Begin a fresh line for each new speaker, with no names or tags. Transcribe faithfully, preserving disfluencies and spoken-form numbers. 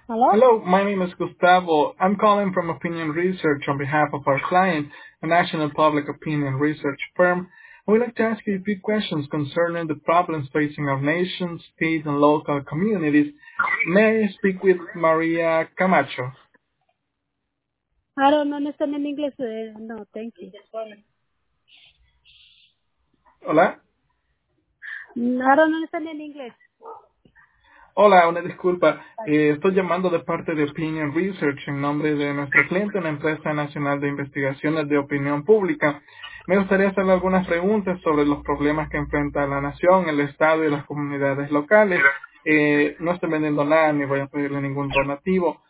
Hello?
Hello, my name is Gustavo. I'm calling from Opinion Research on behalf of our client, a national public opinion research firm. We'd like to ask you a few questions concerning the problems facing our nation, state, and local communities. May I speak with Maria Camacho?
I don't understand in English. Uh, no, thank you.
Hola.
Mm, I don't understand in English.
Hola, una disculpa. Eh, estoy llamando de parte de Opinion Research en nombre de nuestro cliente, una empresa nacional de investigaciones de opinión pública. Me gustaría hacerle algunas preguntas sobre los problemas que enfrenta la nación, el Estado y las comunidades locales. Eh, no estoy vendiendo nada ni voy a pedirle ningún donativo.